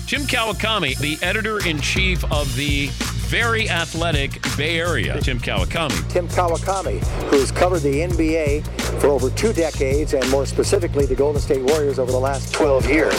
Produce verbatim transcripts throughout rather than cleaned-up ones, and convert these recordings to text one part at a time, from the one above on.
Jim Kawakami, the editor-in-chief of the very athletic Bay Area. Tim Kawakami. Tim Kawakami, who has covered the N B A for over two decades, and more specifically the Golden State Warriors over the last twelve years.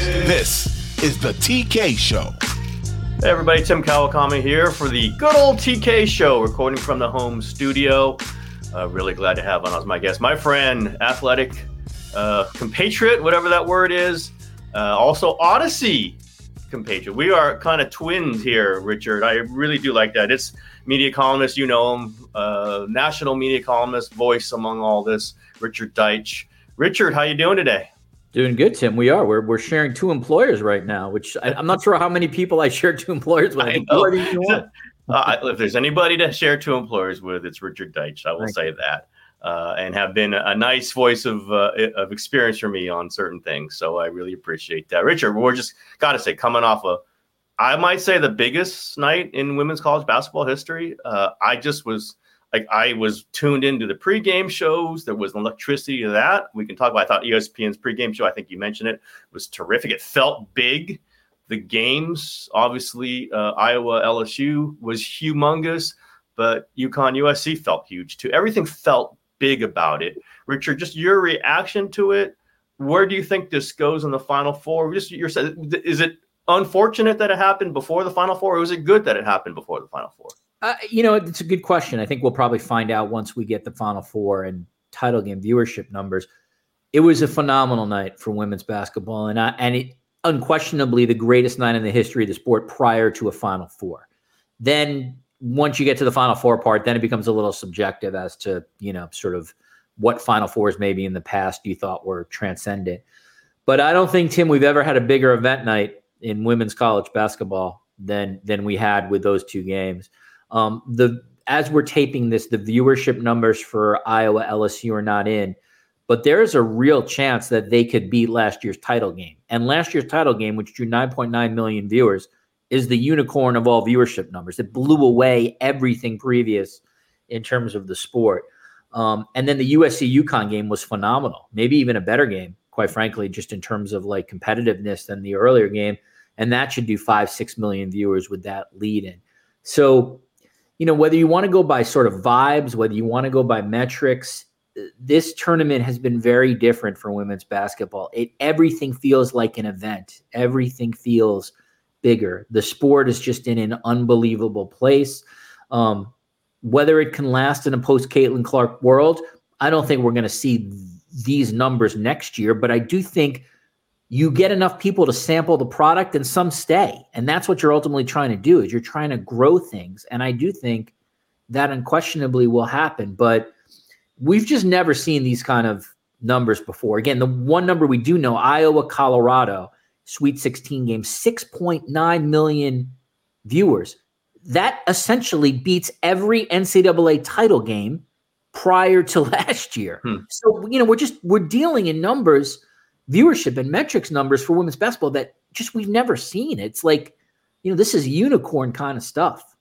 This is the T K Show. Hey everybody, Tim Kawakami here for the good old T K Show, recording from the home studio. Uh, really glad to have on as my guest, my friend, athletic uh, compatriot, whatever that word is, uh, also Odyssey compatriot. We are kind of twins here, Richard. I really do like that. It's media columnist, you know him, uh, national media columnist, voice among all this, Richard Deitsch. Richard, how you doing today? Doing good, Tim. We are. We're we're sharing two employers right now, which I, I'm not sure how many people I share two employers with. I know. uh, if there's anybody to share two employers with, it's Richard Deitsch. I will Thank say you. that. Uh, and have been a nice voice of uh, of experience for me on certain things. So I really appreciate that. Richard, we're just got to say, coming off a, I might say the biggest night in women's college basketball history. Uh, I just was like, I was tuned into the pregame shows. There was an electricity to that. We can talk about, I thought E S P N's pregame show, I think you mentioned it, was terrific. It felt big. The games, obviously, uh, Iowa L S U was humongous, but UConn U S C felt huge too. Everything felt big about it. Richard, just your reaction to it. Where do you think this goes in the Final Four? Just your, is it unfortunate that it happened before the Final Four, or was it good that it happened before the Final Four? Uh, you know, it's a good question. I think we'll probably find out once we get the Final Four and title game viewership numbers. It was a phenomenal night for women's basketball, and I, and it unquestionably the greatest night in the history of the sport prior to a Final Four. Then once you get to the Final Four part, then it becomes a little subjective as to, you know, sort of what Final Fours maybe in the past you thought were transcendent. But I don't think, Tim, we've ever had a bigger event night in women's college basketball than than we had with those two games. Um, the as we're taping this, the viewership numbers for Iowa L S U are not in, but there is a real chance that they could beat last year's title game. And last year's title game, which drew nine point nine million viewers, is the unicorn of all viewership numbers. It blew away everything previous in terms of the sport. Um, and then the U S C UConn game was phenomenal, maybe even a better game, quite frankly, just in terms of like competitiveness than the earlier game. And that should do five, six million viewers with that lead in. So, you know, whether you want to go by sort of vibes, whether you want to go by metrics, this tournament has been very different for women's basketball. It everything feels like an event. Everything feels bigger. The sport is just in an unbelievable place. Um, whether it can last in a post-Caitlin Clark world, I don't think we're going to see th- these numbers next year, but I do think you get enough people to sample the product and some stay. And that's what you're ultimately trying to do, is you're trying to grow things. And I do think that unquestionably will happen, but we've just never seen these kind of numbers before. Again, the one number we do know, Iowa, Colorado, Sweet sixteen game, six point nine million viewers. That essentially beats every N C double A title game prior to last year. Hmm. So, you know, we're just, we're dealing in numbers, viewership and metrics numbers for women's basketball that just we've never seen. It's like, you know, this is unicorn kind of stuff.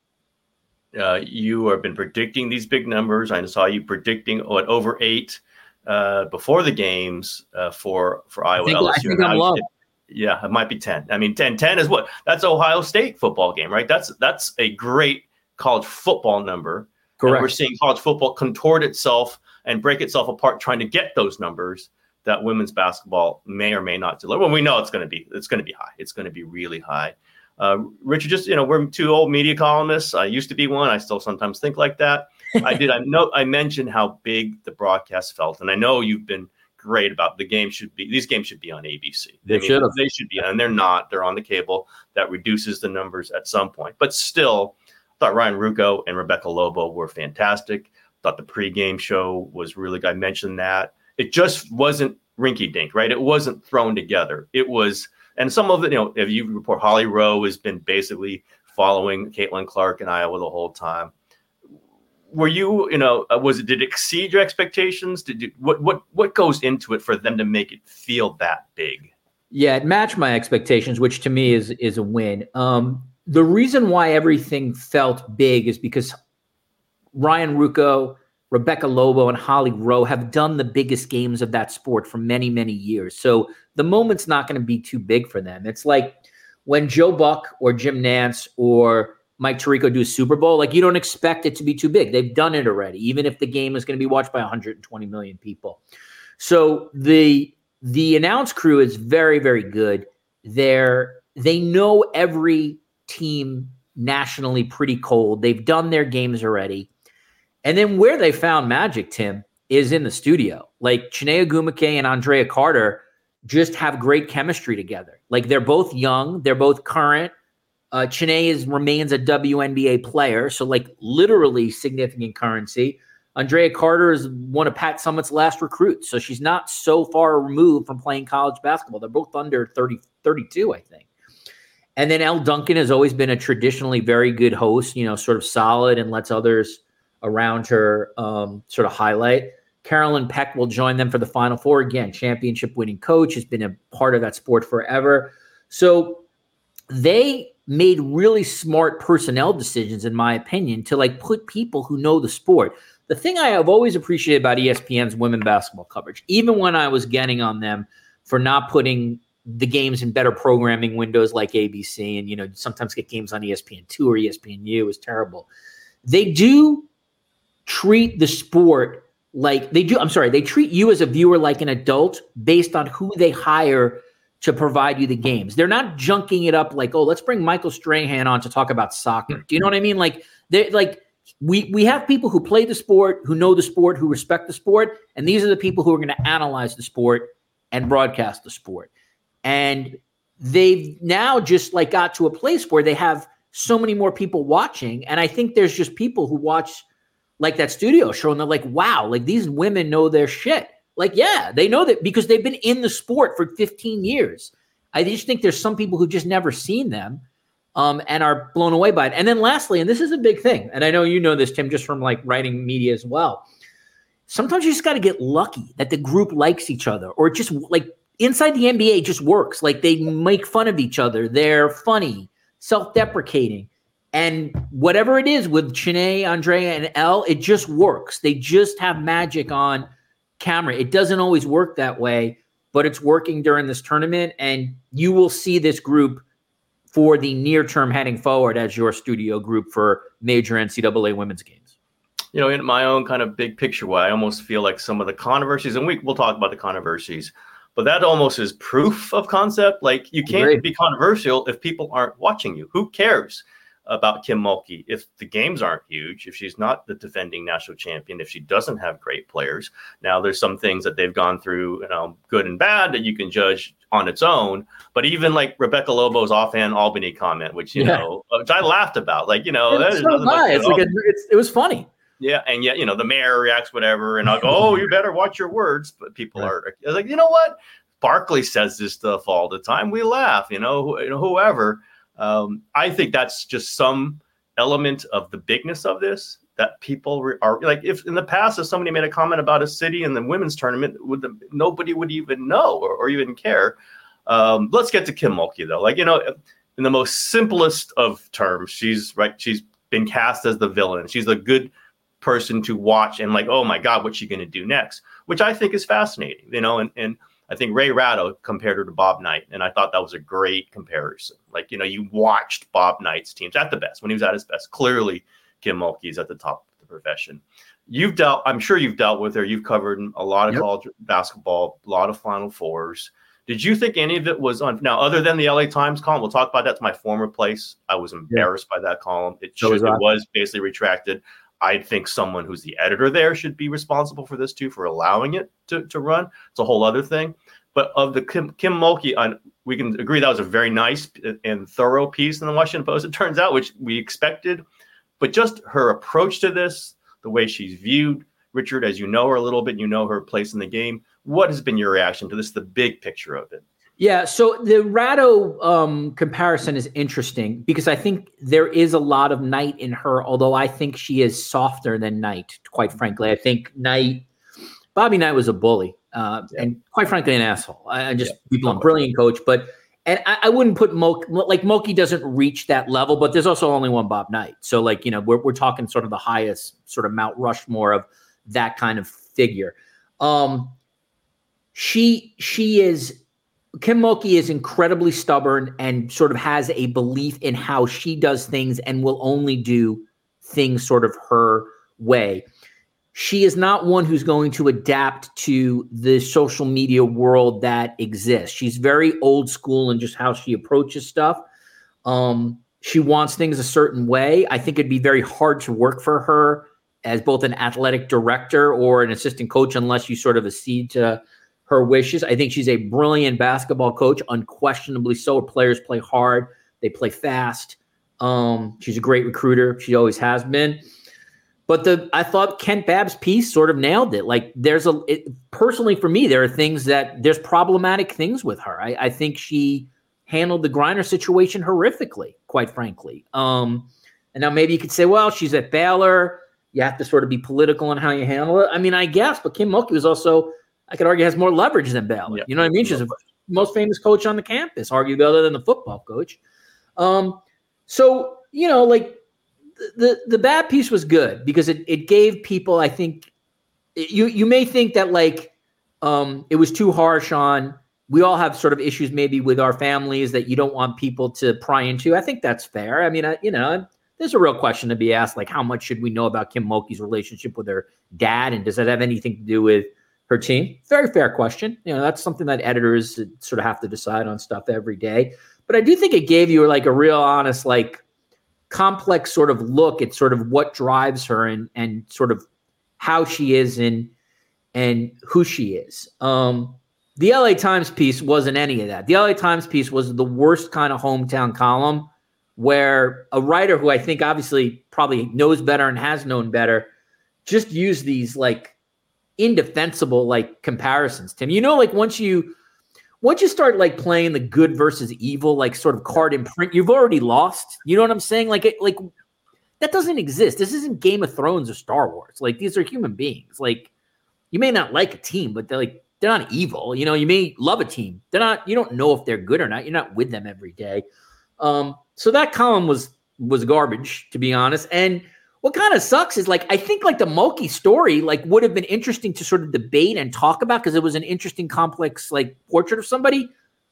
Uh, you have been predicting these big numbers. I saw you predicting what over eight uh, before the games uh, for, for Iowa I think, L S U. I think I'm low. Yeah, it might be ten. I mean, ten, ten is what? That's Ohio State football game, right? That's that's a great college football number. Correct. And we're seeing college football contort itself and break itself apart trying to get those numbers that women's basketball may or may not deliver. Well, we know it's going to be it's going to be high. It's going to be really high. Uh, Richard, just, you know, we're two old media columnists. I used to be one. I still sometimes think like that. I did. I know I mentioned how big the broadcast felt, and I know you've been great about the game should be these games should be on A B C. They I mean, should have. They should be, and they're not. They're on the cable. That reduces the numbers at some point. But still, I thought Ryan Ruocco and Rebecca Lobo were fantastic. Thought the pregame show was really good. I mentioned that. It just wasn't rinky-dink, right? It wasn't thrown together. It was, and some of it, you know, if you report, Holly Rowe has been basically following Caitlin Clark in Iowa the whole time. Were you, you know, uh, was it, did it exceed your expectations? Did you, what, what, what goes into it for them to make it feel that big? Yeah, it matched my expectations, which to me is, is a win. Um, the reason why everything felt big is because Ryan Ruocco, Rebecca Lobo, and Holly Rowe have done the biggest games of that sport for many, many years. So the moment's not going to be too big for them. It's like when Joe Buck or Jim Nantz or Mike Tirico do a Super Bowl, like you don't expect it to be too big. They've done it already, even if the game is going to be watched by one hundred twenty million people. So the the announce crew is very, very good. They're they know every team nationally pretty cold. They've done their games already. And then where they found magic, Tim, is in the studio. Like Chiney Ogwumike and Andrea Carter just have great chemistry together. Like they're both young, they're both current. Uh, Chiney is remains a W N B A player, so like literally significant currency. Andrea Carter is one of Pat Summitt's last recruits, so she's not so far removed from playing college basketball. They're both under thirty, thirty-two, I think. And then Elle Duncan has always been a traditionally very good host, you know, sort of solid and lets others around her um, sort of highlight. Carolyn Peck will join them for the Final Four. Again, championship winning coach, has been a part of that sport forever. So they made really smart personnel decisions, in my opinion, to like put people who know the sport. The thing I have always appreciated about E S P N's women basketball coverage, even when I was getting on them for not putting the games in better programming windows like A B C, and you know sometimes get games on E S P N two or E S P N U, is terrible. They do treat the sport like they do. I'm sorry, they treat you as a viewer like an adult based on who they hire to provide you the games. They're not junking it up like, oh, let's bring Michael Strahan on to talk about soccer. Do you know what I mean? Like they like we we have people who play the sport, who know the sport, who respect the sport, and these are the people who are going to analyze the sport and broadcast the sport. And they've now just like got to a place where they have so many more people watching. And I think there's just people who watch like that studio show and they're like, wow, like these women know their shit. Like, yeah, they know that because they've been in the sport for fifteen years. I just think there's some people who've just never seen them um, and are blown away by it. And then lastly, and this is a big thing, and I know you know this, Tim, just from like writing media as well. Sometimes you just got to get lucky that the group likes each other, or just like inside the N B A just works. Like they make fun of each other. They're funny, self-deprecating. And whatever it is with Chiney, Andrea, and Elle, it just works. They just have magic on camera. It doesn't always work that way, but it's working during this tournament. And you will see this group for the near term heading forward as your studio group for major N C double A women's games. You know, in my own kind of big picture way, I almost feel like some of the controversies, and we, we'll talk about the controversies, but that almost is proof of concept. Like you can't Great. be controversial if people aren't watching you. Who cares about Kim Mulkey if the games aren't huge, if she's not the defending national champion, if she doesn't have great players? Now there's some things that they've gone through, you know, good and bad, that you can judge on its own. But even like Rebecca Lobo's offhand Albany comment, which, you yeah. know, which I laughed about, like, you know, it's, so nice. it's like a, it's, it was funny. Yeah. And yet, you know, the mayor reacts, whatever. And I'll go, oh, you better watch your words. But people right. are like, you know what? Barkley says this stuff all the time. We laugh, you know, you know whoever. Um, I think that's just some element of the bigness of this, that people re- are like, if in the past, if somebody made a comment about a city in the women's tournament, would the, nobody would even know or, or even care. Um, let's get to Kim Mulkey though. Like, you know, in the most simplest of terms, she's right. She's been cast as the villain. She's a good person to watch and like, oh my God, what's she going to do next? Which I think is fascinating, you know, and, and, I think Ray Ratto compared her to Bob Knight, and I thought that was a great comparison. Like, you know, you watched Bob Knight's teams at the best, when he was at his best. Clearly, Kim Mulkey is at the top of the profession. You've dealt, I'm sure you've dealt with her. You've covered a lot of yep. college basketball, a lot of Final Fours. Did you think any of it was on? Now, other than the L A Times column, we'll talk about that. It's my former place. I was embarrassed yeah. by that column. It, should, it was basically retracted. I think someone who's the editor there should be responsible for this too, for allowing it to, to run. It's a whole other thing. But of the Kim, Kim Mulkey, on, we can agree that was a very nice and thorough piece in the Washington Post, it turns out, which we expected. But just her approach to this, the way she's viewed, Richard, as you know her a little bit, you know her place in the game. What has been your reaction to this, the big picture of it? Yeah, so the Ratto um, comparison is interesting because I think there is a lot of Knight in her, although I think she is softer than Knight, quite frankly. I think Knight, Bobby Knight was a bully uh, yeah. and quite frankly an asshole. I, I just, yeah. people, a brilliant coach, but and I, I wouldn't put Mulkey, like Mulkey doesn't reach that level, but there's also only one Bob Knight. So like, you know, we're we're talking sort of the highest sort of Mount Rushmore of that kind of figure. Um, she she is Kim Mulkey is incredibly stubborn and sort of has a belief in how she does things and will only do things sort of her way. She is not one who's going to adapt to the social media world that exists. She's very old school in just how she approaches stuff. Um, she wants things a certain way. I think it'd be very hard to work for her as both an athletic director or an assistant coach unless you sort of accede to her wishes. I think she's a brilliant basketball coach, unquestionably so. Her players play hard. They play fast. Um, she's a great recruiter. She always has been. But the I thought Kent Babb's piece sort of nailed it. Like there's a it, personally for me, there are things that there's problematic things with her. I, I think she handled the Griner situation horrifically, quite frankly. Um, and now maybe you could say, well, she's at Baylor. You have to sort of be political in how you handle it. I mean, I guess, but Kim Mulkey was also, I could argue, has more leverage than Baylor. Yeah. You know what I mean? She's the most famous coach on the campus, arguably other than the football coach. Um, so, you know, like, The the bad piece was good because it, it gave people, I think, you you may think that like um, it was too harsh on, we all have sort of issues maybe with our families that you don't want people to pry into. I think that's fair. I mean, I, you know, there's a real question to be asked, like how much should we know about Kim Mulkey's relationship with her dad? And does that have anything to do with her team? Very fair question. You know, that's something that editors sort of have to decide on stuff every day. But I do think it gave you like a real honest, like, complex sort of look at sort of what drives her and and sort of how she is and and who she is. Um, the L A Times piece wasn't any of that. The L A Times piece was the worst kind of hometown column where a writer who I think obviously probably knows better and has known better just used these like indefensible like comparisons. Tim, you know, like once you Once you start like playing the good versus evil, like sort of card in print, you've already lost. You know what I'm saying? Like, it, like that doesn't exist. This isn't Game of Thrones or Star Wars. Like these are human beings. Like you may not like a team, but they're like they're not evil. You know, you may love a team. They're not. You don't know if they're good or not. You're not with them every day. Um, so that column was was garbage, to be honest. And what kind of sucks is like I think like the Mulkey story like would have been interesting to sort of debate and talk about because it was an interesting, complex like portrait of somebody.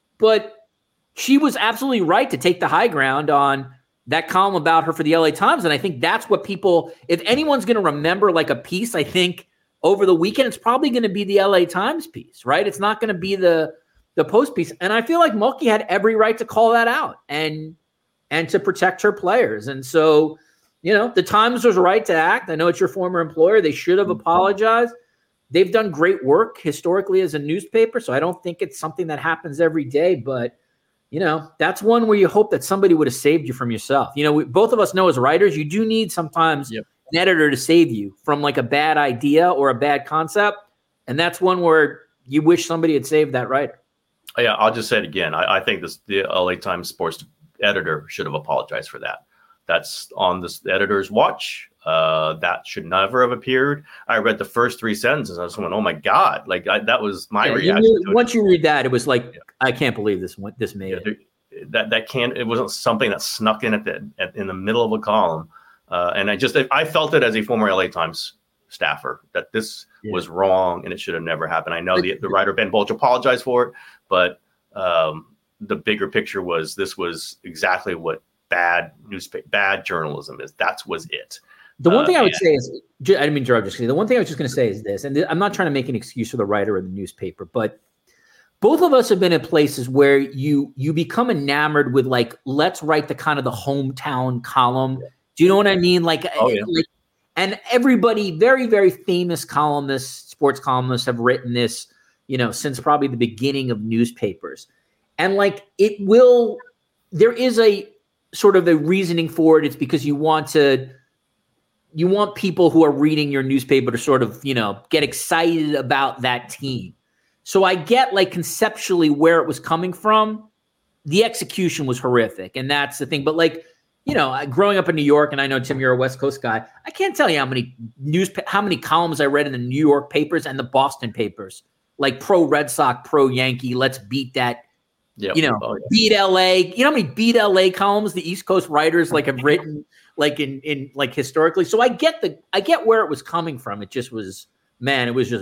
But she was absolutely right to take the high ground on that column about her for the L A Times, and I think that's what people. If anyone's going to remember like a piece, I think over the weekend it's probably going to be the L A Times piece, right? It's not going to be the the Post piece, and I feel like Mulkey had every right to call that out and and to protect her players, and so. You know, the Times was right to act. I know it's your former employer. They should have apologized. They've done great work historically as a newspaper, so I don't think it's something that happens every day. But, you know, that's one where you hope that somebody would have saved you from yourself. You know, we, both of us know as writers, you do need sometimes yep. an editor to save you from like a bad idea or a bad concept. And that's one where you wish somebody had saved that writer. Yeah, I'll just say it again. I, I think this, the L A Times sports editor should have apologized for that. That's on this editor's watch. Uh, that should never have appeared. I read the first three sentences. I just went, "Oh my god!" Like I, that was my yeah, reaction. You knew, to it. Once you read that, it was like, yeah. "I can't believe this. This made yeah, it." That that can't. It wasn't something that snuck in at the at, in the middle of a column. Uh, and I just I felt it as a former L A Times staffer that this yeah. was wrong and it should have never happened. I know the the writer Ben Bulge apologized for it, but um, the bigger picture was this was exactly what. Bad newspaper, bad journalism is. That was it. The one uh, thing I would and, say is, I didn't mean to interrupt. Just the one thing I was just going to say is this, and th- I'm not trying to make an excuse for the writer or the newspaper, but both of us have been in places where you you become enamored with like, let's write the kind of the hometown column. Do you know what I mean? Like, oh, yeah. like and everybody, very very famous columnists, sports columnists, have written this, you know, since probably the beginning of newspapers, and like it will. There is a sort of the reasoning for it. It's because you want to, you want people who are reading your newspaper to sort of, you know, get excited about that team. So I get like conceptually where it was coming from. The execution was horrific. And that's the thing. But like, you know, growing up in New York, and I know, Tim, you're a West Coast guy. I can't tell you how many news, how many columns I read in the New York papers and the Boston papers, like pro Red Sox, pro Yankee. Let's beat that. Yep. You know, oh, yeah. beat L A. You know how many beat L A columns the East Coast writers like have written, like in in like historically. So I get the I get where it was coming from. It just was, man, it was just bad.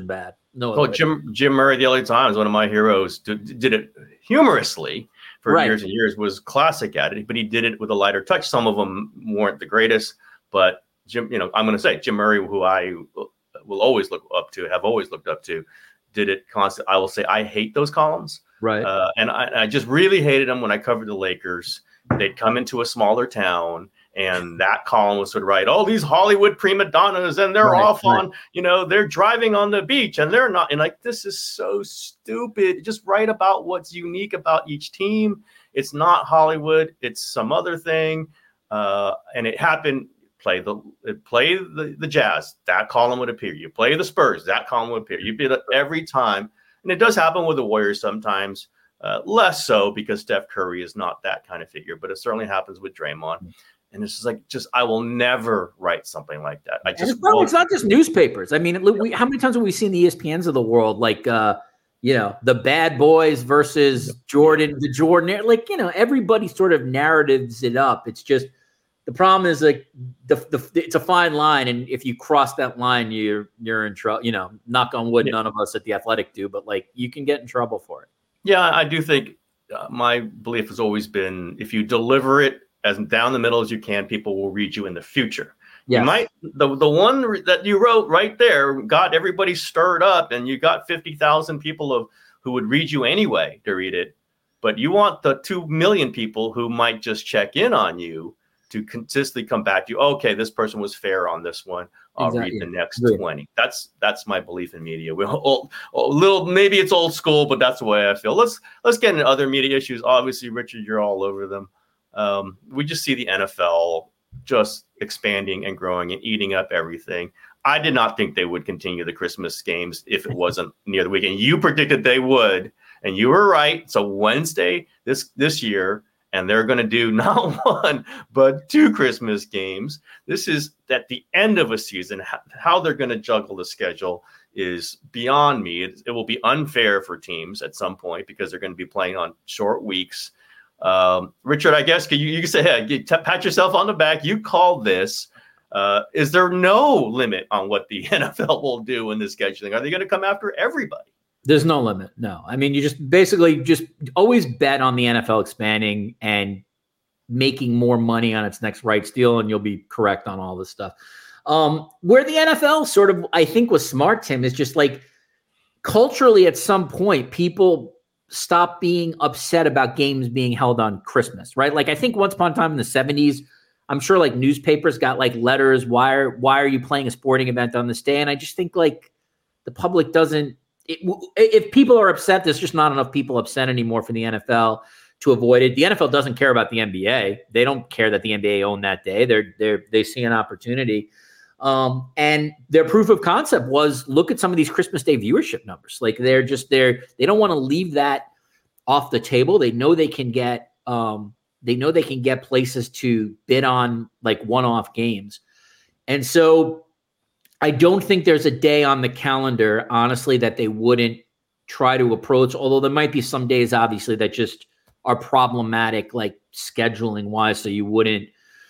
no. Well, Jim Jim Murray, the L A Times, one of my heroes, did, did it humorously for right. years and years. Was classic at it, but he did it with a lighter touch. Some of them weren't the greatest, but Jim, you know, I'm going to say Jim Murray, who I will always look up to, have always looked up to, did it constant. I will say I hate those columns, right? Uh, and I, I just really hated them when I covered the Lakers. They'd come into a smaller town, and that column was sort of write, oh, these Hollywood prima donnas, and they're right, off right. on, you know, they're driving on the beach, and they're not. And like, this is so stupid. Just write about what's unique about each team. It's not Hollywood. It's some other thing. Uh, and it happened. Play the play the, the Jazz, that column would appear. You play the Spurs, that column would appear. You beat it every time. And it does happen with the Warriors sometimes, uh, less so because Steph Curry is not that kind of figure, but it certainly happens with Draymond. And it's just like, just I will never write something like that. I just well, it's not just newspapers. I mean, we, how many times have we seen the E S P Ns of the world, like uh, you know, the Bad Boys versus Jordan, the Jordan, like, you know, everybody sort of narratives it up. It's just the problem is like the, the it's a fine line, and if you cross that line, you're you're in trouble. You know, knock on wood, yeah. none of us at The Athletic do, but like you can get in trouble for it. Yeah, I do think uh, my belief has always been if you deliver it as down the middle as you can, people will read you in the future. Yes. You might the the one that you wrote right there got everybody stirred up, and you got fifty thousand people of who would read you anyway to read it. But you want the two million people who might just check in on you to consistently come back to you. Okay, this person was fair on this one. I'll exactly. read the next Good. twenty. That's that's my belief in media. We're old, old, little maybe it's old school, but that's the way I feel. Let's let's get into other media issues. Obviously, Richard, you're all over them. Um, we just see the N F L just expanding and growing and eating up everything. I did not think they would continue the Christmas games if it wasn't near the weekend. You predicted they would, and you were right. So Wednesday this this year, and they're going to do not one, but two Christmas games. This is at the end of a season. How they're going to juggle the schedule is beyond me. It, it will be unfair for teams at some point because they're going to be playing on short weeks. Um, Richard, I guess you, you can say, hey, you t- pat yourself on the back. You called this. Uh, is there no limit on what the N F L will do in the scheduling? Are they going to come after everybody? There's no limit. No. I mean, you just basically just always bet on the N F L expanding and making more money on its next rights deal, and you'll be correct on all this stuff. Um, where the N F L sort of, I think, was smart, Tim, is just like culturally at some point, people stop being upset about games being held on Christmas, right? Like I think once upon a time in the seventies, I'm sure like newspapers got like letters, why are, why are you playing a sporting event on this day? And I just think like the public doesn't, it, if people are upset, there's just not enough people upset anymore for the N F L to avoid it. The N F L doesn't care about the N B A. They don't care that the N B A owned that day. They're, they're, they see an opportunity. Um, and their proof of concept was look at some of these Christmas Day viewership numbers. Like they're just there. They don't want to leave that off the table. They know they can get, um, they know they can get places to bid on like one-off games. And so I don't think there's a day on the calendar, honestly, that they wouldn't try to approach, although there might be some days, obviously, that just are problematic, like scheduling wise. So you wouldn't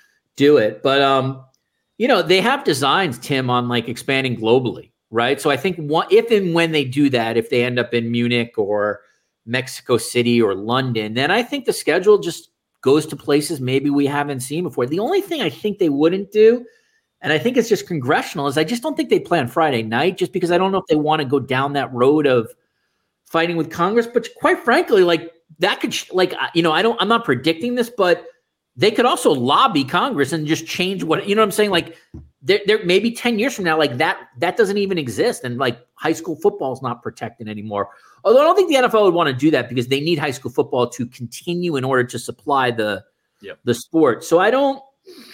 do it. But, um, you know, they have designs, Tim, on like expanding globally, right? So I think one, if and when they do that, if they end up in Munich or Mexico City or London, then I think the schedule just goes to places maybe we haven't seen before. The only thing I think they wouldn't do, and I think it's just congressional, is I just don't think they play on Friday night, just because I don't know if they want to go down that road of fighting with Congress. But quite frankly, like that could, like, you know, I don't, I'm not predicting this, but they could also lobby Congress and just change what, you know what I'm saying? Like there, there maybe ten years from now, like that, that doesn't even exist. And like high school football is not protected anymore. Although I don't think the N F L would want to do that because they need high school football to continue in order to supply the, yep. the sport. So I don't,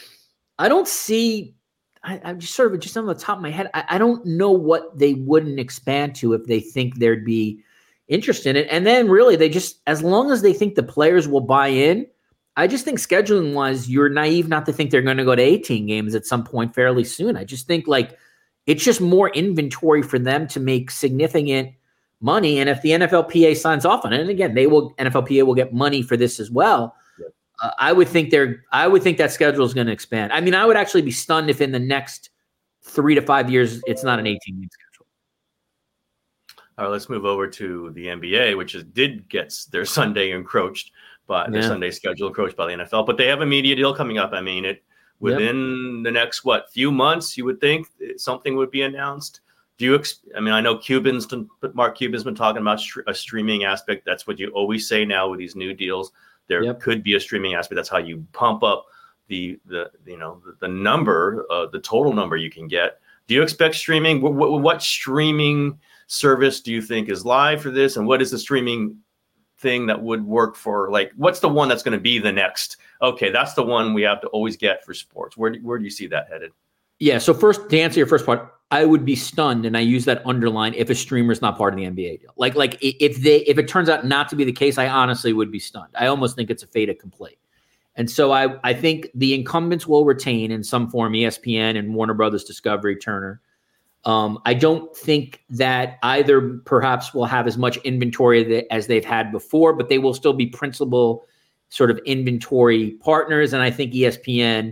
I don't see, I, I'm just sort of just on the top of my head. I, I don't know what they wouldn't expand to if they think there'd be interest in it. And then really they just, as long as they think the players will buy in, I just think scheduling wise, you're naive not to think they're going to go to eighteen games at some point fairly soon. I just think like it's just more inventory for them to make significant money. And if the N F L P A signs off on it, and again, they will, N F L P A will get money for this as well. Yep. Uh, I would think they're, I would think that schedule is going to expand. I mean, I would actually be stunned if in the next three to five years, it's not an eighteen game schedule. All right, let's move over to the N B A, which is, did get their Sunday encroached by yeah. their Sunday schedule encroached by the N F L, but they have a media deal coming up. I mean, it within yep. the next what few months, you would think something would be announced. Do you? Ex- I mean, I know Cuban's Mark Cuban's been talking about a streaming aspect. That's what you always say now with these new deals. There yep. could be a streaming aspect. That's how you pump up the the you know the, the number, uh, the total number you can get. Do you expect streaming? What, what, what streaming service do you think is live for this, and what is the streaming thing that would work for? Like, what's the one that's going to be the next? Okay, that's the one we have to always get for sports. Where do, where do you see that headed? Yeah. So first, to answer your first part, I would be stunned, and I use that underline, if a streamer is not part of the N B A deal. Like, like if they if it turns out not to be the case, I honestly would be stunned. I almost think it's a fait accompli. And so I, I think the incumbents will retain in some form E S P N and Warner Brothers Discovery, Turner. Um, I don't think that either perhaps will have as much inventory as they've had before, but they will still be principal sort of inventory partners. And I think E S P N,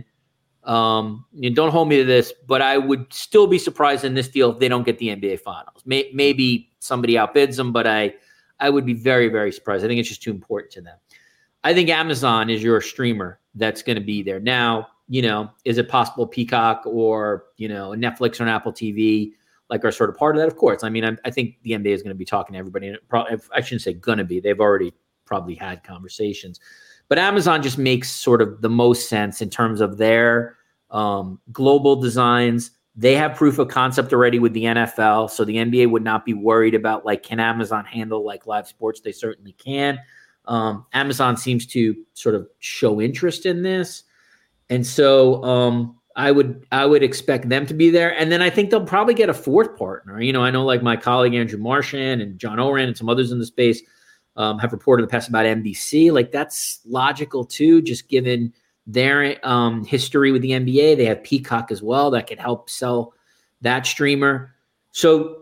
um, you know, don't hold me to this, but I would still be surprised in this deal if they don't get the N B A Finals. May, maybe somebody outbids them, but I, I would be very, very surprised. I think it's just too important to them. I think Amazon is your streamer that's going to be there. Now, you know, is it possible Peacock or, you know, Netflix or an Apple T V like are sort of part of that? Of course. I mean, I, I think the N B A is going to be talking to everybody. And probably, I shouldn't say going to be. They've already probably had conversations. But Amazon just makes sort of the most sense in terms of their um, global designs. They have proof of concept already with the N F L. So the N B A would not be worried about, like, can Amazon handle like live sports? They certainly can. Um, Amazon seems to sort of show interest in this. And so um, I would I would expect them to be there. And then I think they'll probably get a fourth partner. You know, I know like my colleague Andrew Marchand and John Oren and some others in the space um, have reported in the past about N B C. Like, that's logical too, just given their um, history with the N B A. They have Peacock as well that could help sell that streamer. So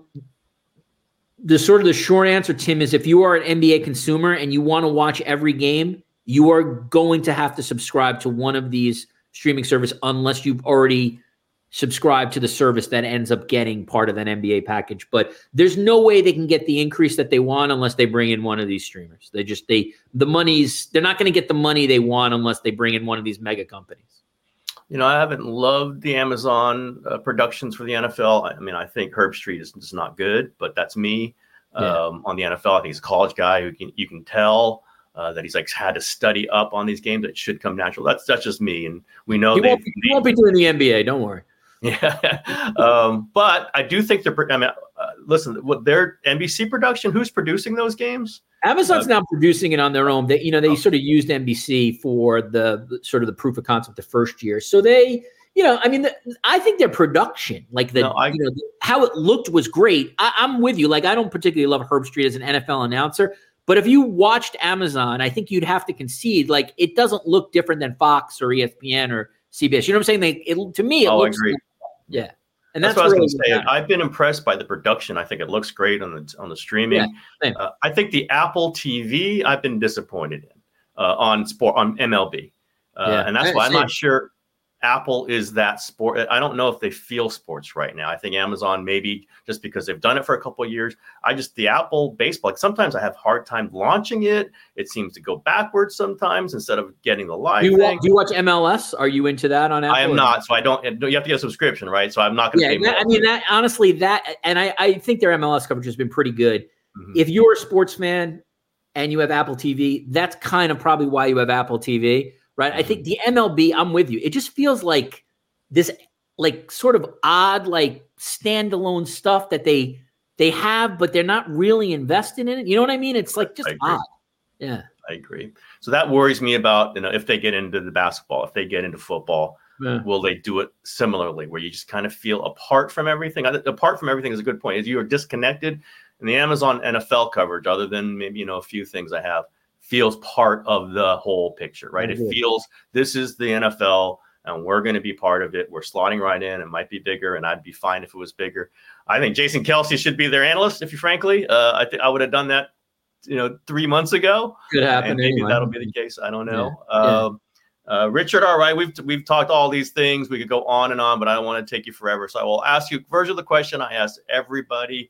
the sort of the short answer, Tim, is if you are an N B A consumer and you want to watch every game, you are going to have to subscribe to one of these streaming services unless you've already subscribed to the service that ends up getting part of an N B A package. But there's no way they can get the increase that they want unless they bring in one of these streamers. They just, they, the money's, they're not going to get the money they want unless they bring in one of these mega companies. You know, I haven't loved the Amazon uh, productions for the N F L. I mean, I think Herb Street is, is not good, but that's me. Yeah. Um, on the N F L, I think he's a college guy who can, you can tell uh, that he's like had to study up on these games. That should come natural. That's that's just me, and we know he they won't, he won't be doing the N B A. Don't worry. Yeah, um, but I do think they're. I mean, uh, listen, what their N B C production? Who's producing those games? Amazon's uh, now producing it on their own. They, you know, they oh. sort of used N B C for the, the sort of the proof of concept the first year. So they, you know, I mean, the, I think their production, like the, no, I, you know, the, how it looked was great. I, I'm with you. Like, I don't particularly love Herb Street as an N F L announcer, but if you watched Amazon, I think you'd have to concede, like, it doesn't look different than Fox or E S P N or C B S. You know what I'm saying? They, it, to me, it oh, looks. I agree. Like, yeah. And that's, that's what I was really going to say. I've been impressed by the production. I think it looks great on the on the streaming. Yeah, uh, I think the Apple T V I've been disappointed in uh, on sport on M L B, uh, yeah, and that's why I'm not sure Apple is that sport. I don't know if they feel sports right now. I think Amazon maybe just because they've done it for a couple of years. I just the Apple baseball. Like sometimes I have a hard time launching it. It seems to go backwards sometimes instead of getting the live do you, thing. Do you watch M L S? Are you into that on Apple? I am not. So I don't. You have to get a subscription, right? So I'm not going to yeah, pay that, more. I mean, that honestly, that and I, I think their M L S coverage has been pretty good. Mm-hmm. If you're a sports fan and you have Apple T V, that's kind of probably why you have Apple T V, right? Mm-hmm. I think the M L B. I'm with you. It just feels like this like sort of odd, like standalone stuff that they they have, but they're not really invested in it. You know what I mean? It's like just odd. Yeah, I agree. So that worries me about, you know, if they get into the basketball, if they get into football, yeah. will they do it similarly, where you just kind of feel apart from everything? Apart from everything is a good point. Is you are disconnected, and the Amazon N F L coverage, other than maybe you know a few things I have, feels part of the whole picture, right? Mm-hmm. It feels this is the N F L. And we're going to be part of it. We're slotting right in. It might be bigger, and I'd be fine if it was bigger. I think Jason Kelce should be their analyst. If you frankly, uh, I think I would have done that, you know, three months ago. Could happen. And maybe anyway. That'll be the case. I don't know. Yeah. Um, yeah. Uh, Richard, all right, we've we've talked all these things. We could go on and on, but I don't want to take you forever. So I will ask you version of the question I asked everybody.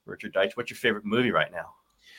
Richard Deitch, what's your favorite movie right now?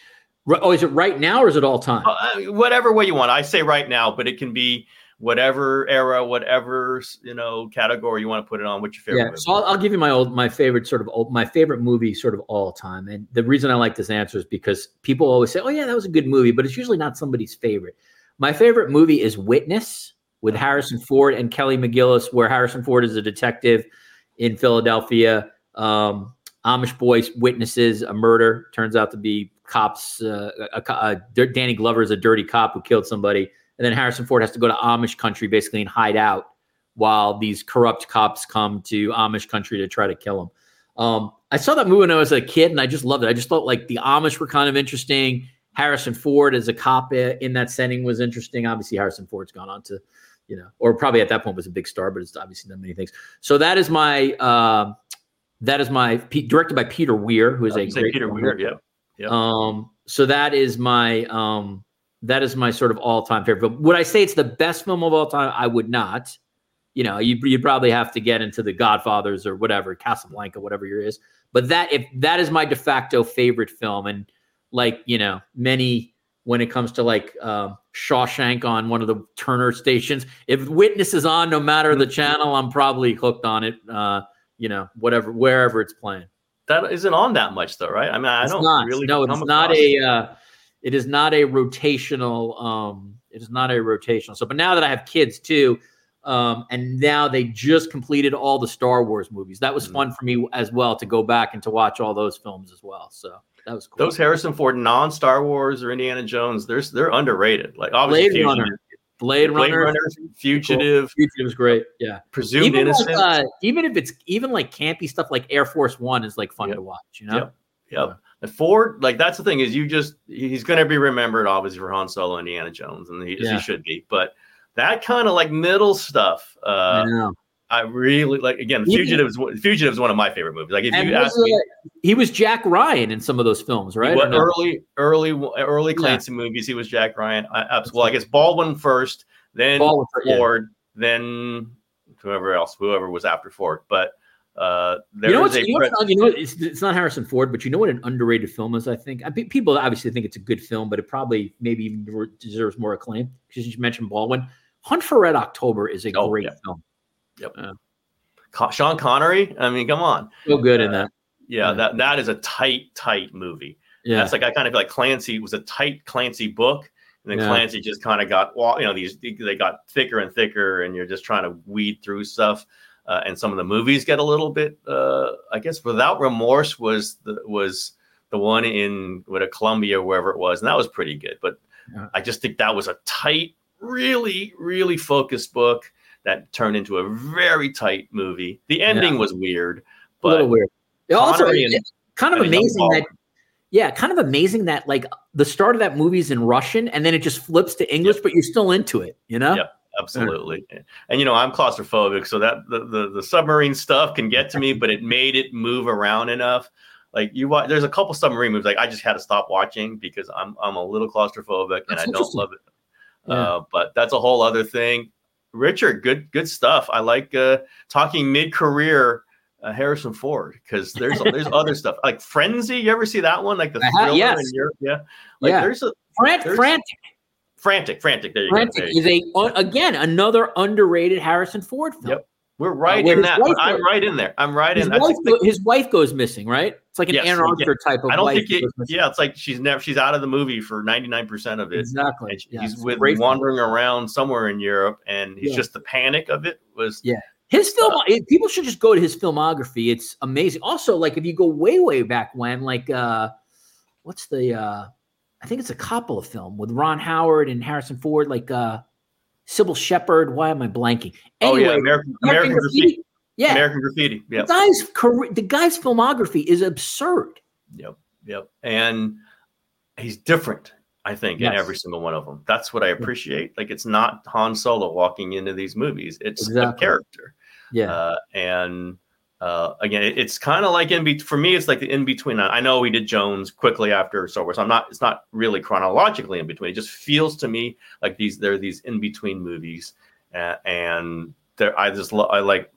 Oh, is it right now or is it all time? Uh, whatever way you want. I say right now, but it can be whatever era, whatever, you know, category you want to put it on. What's your favorite yeah, movie? So I'll, I'll give you my old, my favorite sort of old, my favorite movie sort of all time. And the reason I like this answer is because people always say, oh yeah, that was a good movie, but it's usually not somebody's favorite. My favorite movie is Witness with Harrison Ford and Kelly McGillis, where Harrison Ford is a detective in Philadelphia. Um, Amish boy witnesses a murder. Turns out to be cops. Uh, a, a, a, Danny Glover is a dirty cop who killed somebody. And then Harrison Ford has to go to Amish country basically and hide out while these corrupt cops come to Amish country to try to kill him. Um, I saw that movie when I was a kid and I just loved it. I just thought like the Amish were kind of interesting. Harrison Ford as a cop in that setting was interesting. Obviously Harrison Ford's gone on to, you know, or probably at that point was a big star, but it's obviously done many things. So that is my, uh, that is my directed by Peter Weir, who is a great Peter Weir. Yeah. Yeah. Um, so that is my, um, That is my sort of all-time favorite film. Would I say it's the best film of all time? I would not. You know, you you'd probably have to get into the Godfathers or whatever, Casablanca, whatever your is. But that if that is my de facto favorite film, and like you know, many when it comes to like um, Shawshank on one of the Turner stations, if Witness is on, no matter the channel, I'm probably hooked on it. Uh, you know, whatever wherever it's playing. That isn't on that much though, right? I mean, I it's don't not. really. No, it's not a. Uh, It is not a rotational. Um, it is not a rotational. So, but now that I have kids too, um, and now they just completed all the Star Wars movies. That was mm-hmm. fun for me as well to go back and to watch all those films as well. So that was cool. Those Harrison Ford non-Star Wars or Indiana Jones, they're they're underrated. Like obviously Blade Runner, Blade, Blade Runner, Runner, Fugitive, cool. Fugitive was great. Yeah, Presumed even Innocent. Like, uh, even if it's even like campy stuff like Air Force One is like fun yep. to watch. You know. Yep. Yep. Yeah. And Ford, like that's the thing is you just he's going to be remembered obviously for Han Solo, Indiana Jones, and he, yeah. he should be. But that kind of like middle stuff, uh, I, know. I really like. Again, Fugitive is Fugitive is one of my favorite movies. Like if you ask me, uh, he was Jack Ryan in some of those films, right? What, no? Early, early, early Clancy yeah. movies, he was Jack Ryan. I, absolutely. Well, I guess Baldwin first, then Baldwin, Ford, yeah. then whoever else, whoever was after Ford, but. Uh, there you know, is a you know, what's, you know what, it's, it's not Harrison Ford, but you know what an underrated film is, I think? I think people obviously think it's a good film, but it probably maybe even deserves more acclaim because you mentioned Baldwin. Hunt for Red October is a oh, great yeah. film. Yep. Uh, Con- Sean Connery, I mean, come on. So good uh, in that. Yeah, yeah, that that is a tight, tight movie. Yeah. That's like, I kind of feel like Clancy was a tight Clancy book. And then yeah. Clancy just kind of got, well, you know, these, they got thicker and thicker and you're just trying to weed through stuff. Uh, and some of the movies get a little bit, uh, I guess, Without Remorse was the was the one in with a Columbia, wherever it was, and that was pretty good. But yeah. I just think that was a tight, really, really focused book that turned into a very tight movie. The ending yeah. was weird, but a little weird. It also, and, it's kind of amazing that, yeah, kind of amazing that like the start of that movie is in Russian, and then it just flips to English, yep. but you're still into it, you know? Yeah. Absolutely. And, you know, I'm claustrophobic, so that the, the, the submarine stuff can get to me, but it made it move around enough. Like you watch, there's a couple submarine movies like I just had to stop watching because I'm I'm a little claustrophobic and that's I don't love it. Yeah. Uh, but that's a whole other thing. Richard, good good stuff. I like uh, talking mid-career uh, Harrison Ford because there's there's other stuff like Frenzy. You ever see that one? Like the thriller yes. in Europe? Yeah. Like yeah. there's a Frant- there's, frantic. Frantic, frantic. There you frantic go. There is you a again another underrated Harrison Ford film. Yep, we're right uh, in that. I'm right in there. I'm right his in. Wife, go, his wife goes missing, right? It's like an yes, Ann Archer yeah. type of. I don't wife think. It, yeah, it's like she's never. She's out of the movie for ninety-nine percent of it. Exactly. And yeah, he's with wandering film. around somewhere in Europe, and he's yeah. just the panic of it was. Yeah. His film. Uh, people should just go to his filmography. It's amazing. Also, like if you go way, way back when, like, uh what's the. uh I think it's a Coppola film with Ron Howard and Harrison Ford, like uh, Sybil Shepherd. Why am I blanking? Anyway, oh yeah, American, American, American Graffiti. Graffiti. Yeah, American Graffiti. Yeah, the guy's career, the guy's filmography is absurd. Yep, yep, and he's different. I think yes. in every single one of them. That's what I appreciate. Like it's not Han Solo walking into these movies; it's exactly. a character. Yeah, uh, and. Uh, again, it, it's kind of like in be- for me, it's like the in between. I know we did Jones quickly after Star Wars. I'm not. It's not really chronologically in between. It just feels to me like these. There are these in between movies, uh, and there. I just lo- I like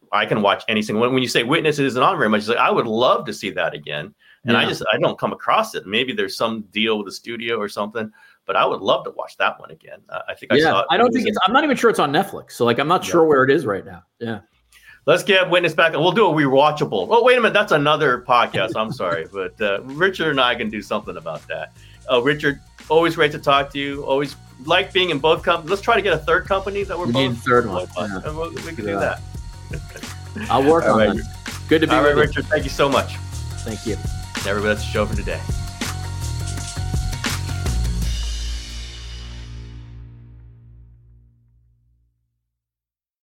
I can watch any single one. When you say Witness, it isn't on very much. It's like, I would love to see that again. And yeah. I just, I don't come across it. Maybe there's some deal with the studio or something, but I would love to watch that one again. Uh, I think I yeah, saw it. I don't think it's, I'm not even sure it's on Netflix. So like, I'm not yeah. sure where it is right now. Yeah. Let's get Witness back and we'll do a rewatchable. Oh, wait a minute. That's another podcast. I'm sorry. But uh, Richard and I can do something about that. Uh, Richard, always great to talk to you. Always like being in both companies. Let's try to get a third company that we're we both. Need a third one. Yeah. And we'll, we can yeah. do that. I'll work on right. it. Good to be All with right, you. Richard. Thank you so much. Thank you. Everybody, that's the show for today.